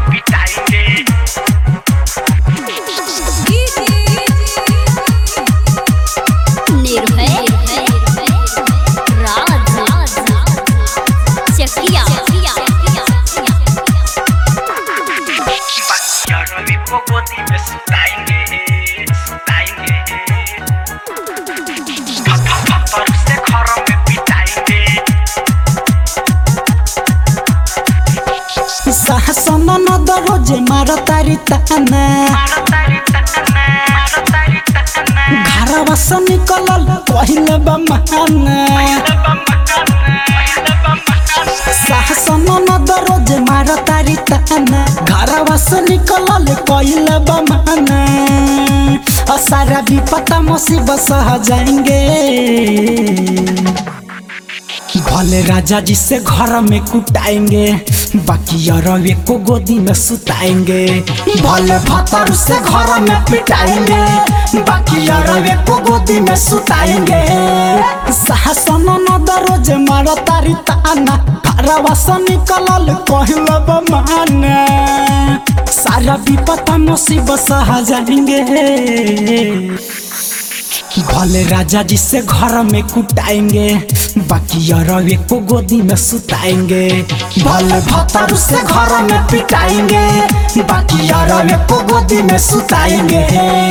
पिटाएंगे। निर्भय राज चकिया रवि को गोदी में सुताएंगे सुताएंगे। पत्थर से घर में पिटाएंगे। साहसन न दरोज मार तारी ताना घरवा से निकलल पहिले बमाना। साहसन न दरोज मार तारी ताना घरवा से निकलल पहिले बमाना। सारा विपता मुसीबत सह जाएंगे। भले राजा जी से घर में कुटाएंगे बाकी रवि को गोदी में सुताएंगे। भले भतर से घर में पिटाएंगे बाकी रवि को गोदी में सुताएंगे। साहसन न दरोज मार तारी ताना घरवा से निकलल पहिले बमाना। सारा विपता मुसीबत सह जाएंगे। भले राजा जी से घर में कुटाएंगे बाकी रवि को गोदी में सुताएंगे। भले भतर से घर में पिटाएंगे बाकी रवि को गोदी में सुताएंगे।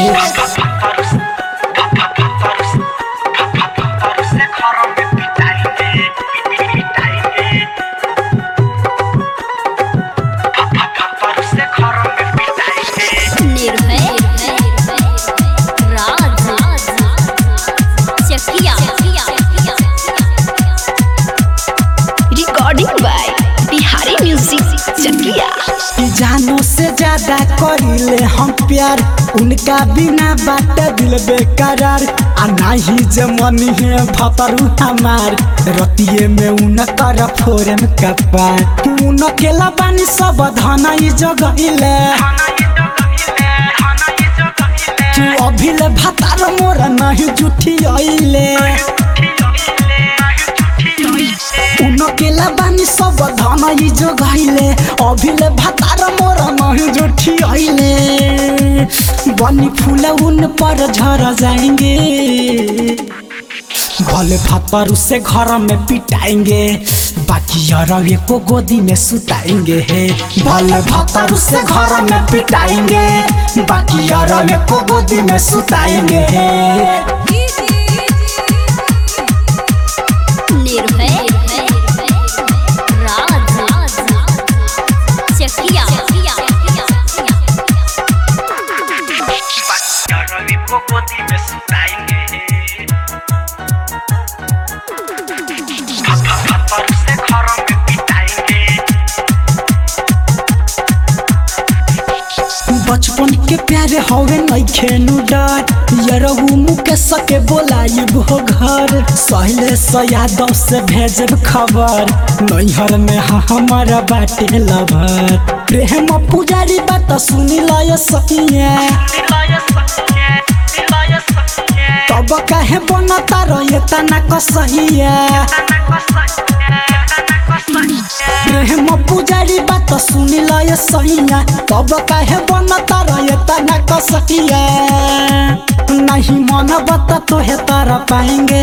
Recording by Bihari music Chakiya. जानो से ज्यादा करिले हम प्यार उनका बिना बात दिल बेकरार। आ नाही जे मन है भतरू हमार रतिये में उनकर फोरन कपार। उनके लबानी सब धना ई जगइले तू अभिले भतार मोर नहीं जुठी आइले। उनके लबानी सब धना ई जगइले अभिले भतार मोर नहीं जुठी आइले। बनी फूल उन पर झर जाएंगे। भले भतर से घर में पिटाएंगे बाकी रवि को गोदी में सुताएंगे। भले भतर से घर में पिटाएंगे बाकी रवि को गोदी में सुताएंगे। निर्भय राज चकिया रवि को गोदी में सुताएंगे। पत्थर से घर में पिटाएंगे। बचपन के प्यारे हवे नइखे नु डर यरहु मुके सके बोलाइब हो घर। सहले से यादव से भेजब खबर नैहर में हमारा बाटे लभर। प्रेम पुजारी बात सुनी लय सकिया तब काहे बनता रहे तना कसहिया। प्रेम पुजारी बात सुनी लय सहिया तब काहे बनता रहे तना कसहिया। नहीं मन बता तो है तारा पाएंगे।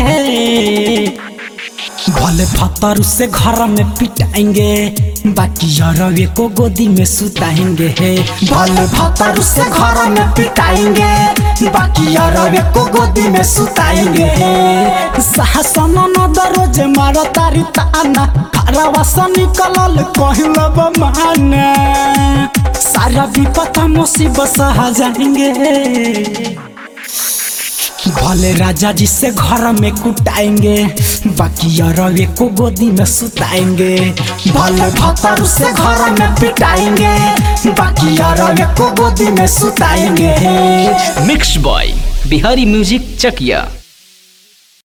भले भतर से घर में पिटाएंगे बाकी रवि को गोदी में सुताएंगे। भले भतर से घर में पिटाएंगे बाकी रवि को गोदी में सुताएंगे। साहसन न दरोज मार तारी ताना घरवा से निकलल पहिले बमाना। सारा विपता मुसीबत सह जाएंगे। भले राजा जी से घर में कुटाएंगे बाकी रवि को गोदी में सुताएंगे। भले भतर से घर में पिटाएंगे बाकी रवि को गोदी में सुताएंगे। मिक्स बॉय बिहारी म्यूजिक चकिया।